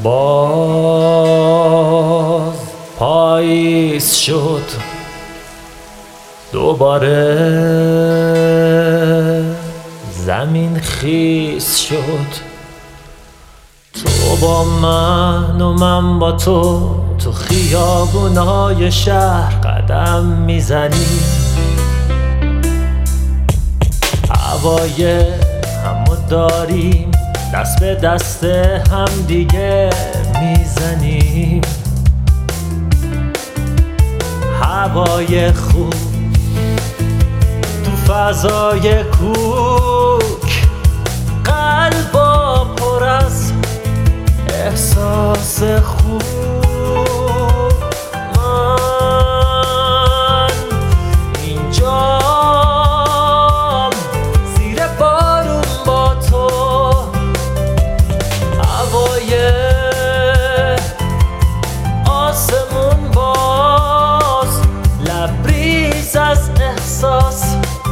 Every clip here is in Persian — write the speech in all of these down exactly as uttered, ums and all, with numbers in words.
باز پاییز شد، دوباره زمین خیس شد. تو با من و من با تو تو خیابونای شهر قدم میزنیم، هوای همو داریم، دست به دست هم دیگه میزنیم. هوای خوب تو فضای کوک، قلبا پر از احساس خوب. من اینجام زیر بارون با تو، هوای آسمون باز لبریز از احساس.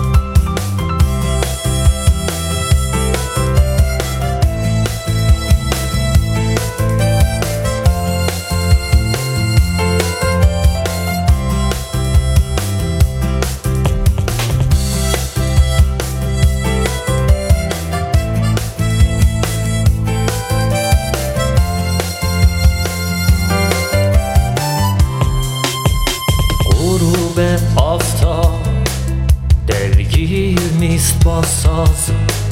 آفتاب دلگیر نیست با ساز،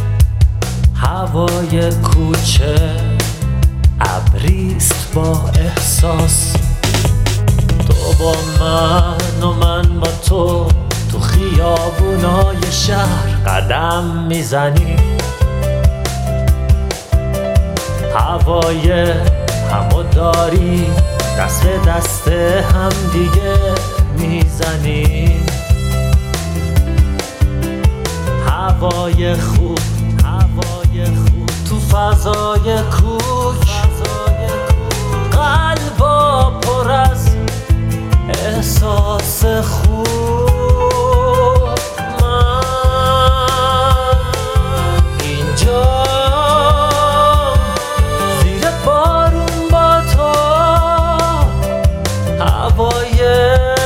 هوای کوچه ابریست با احساس. تو با من و من با تو تو خیابونای شهر قدم میزنیم، هوای همو داریم، دست به دست هم دیگه میزنیم. هوای خوب هوای خوب تو فضای کوک، قلبا پر از احساس خوب. من اینجام زیر بارون با تو، هوای